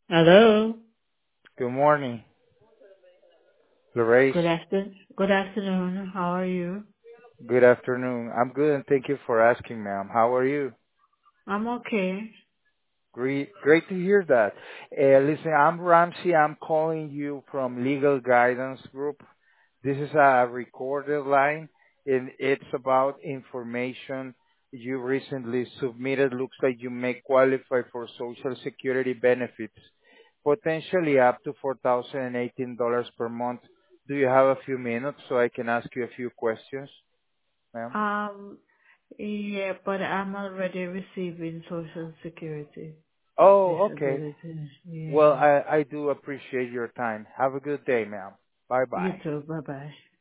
Hello. Good morning, Larace. Good afternoon. How are you? Good afternoon. I'm good and thank you for asking, ma'am. How are you? I'm okay. Great to hear that. Listen, I'm Ramsey. I'm calling you from Legal Guidance Group. This is a recorded line and it's about information you recently submitted. Looks like you may qualify for Social Security benefits, potentially up to $4,018 per month. Do you have a few minutes so I can ask you a few questions, ma'am? Um, yeah, but I'm already receiving Social Security Oh, okay. disability. Well, Yeah. I do appreciate your time. Have a good day, ma'am. Bye You bye. too. Bye bye.